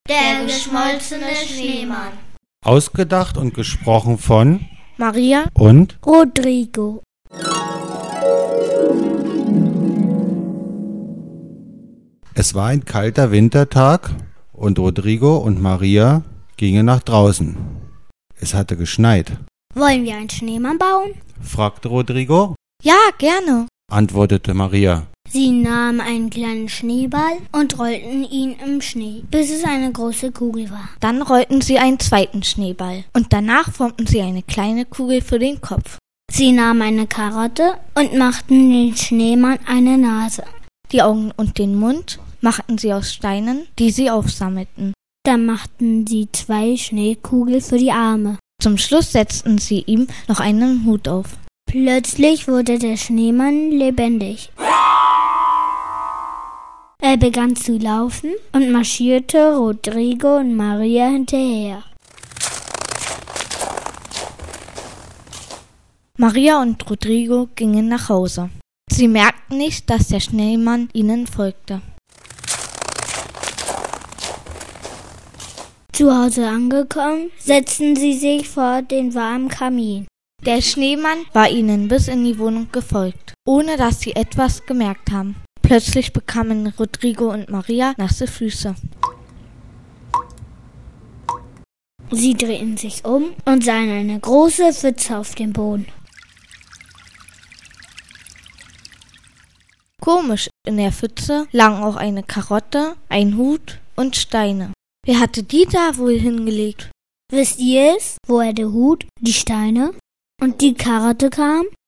Der geschmolzene Schneemann. Ausgedacht und gesprochen von Maria und Rodrigo. Es war ein kalter Wintertag und Rodrigo und Maria gingen nach draußen. Es hatte geschneit. Wollen wir einen Schneemann bauen? Fragte Rodrigo. Ja, gerne. Antwortete Maria. Sie nahmen einen kleinen Schneeball und rollten ihn im Schnee, bis es eine große Kugel war. Dann rollten sie einen zweiten Schneeball und danach formten sie eine kleine Kugel für den Kopf. Sie nahmen eine Karotte und machten den Schneemann eine Nase. Die Augen und den Mund machten sie aus Steinen, die sie aufsammelten. Dann machten sie 2 Schneekugeln für die Arme. Zum Schluss setzten sie ihm noch einen Hut auf. Plötzlich wurde der Schneemann lebendig. Er begann zu laufen und marschierte Rodrigo und Maria hinterher. Maria und Rodrigo gingen nach Hause. Sie merkten nicht, dass der Schneemann ihnen folgte. Zu Hause angekommen, setzten sie sich vor den warmen Kamin. Der Schneemann war ihnen bis in die Wohnung gefolgt, ohne dass sie etwas gemerkt haben. Plötzlich bekamen Rodrigo und Maria nasse Füße. Sie drehten sich um und sahen eine große Pfütze auf dem Boden. Komisch, in der Pfütze lagen auch eine Karotte, ein Hut und Steine. Wer hatte die da wohl hingelegt? Wisst ihr es, woher der Hut, die Steine und die Karotte kam?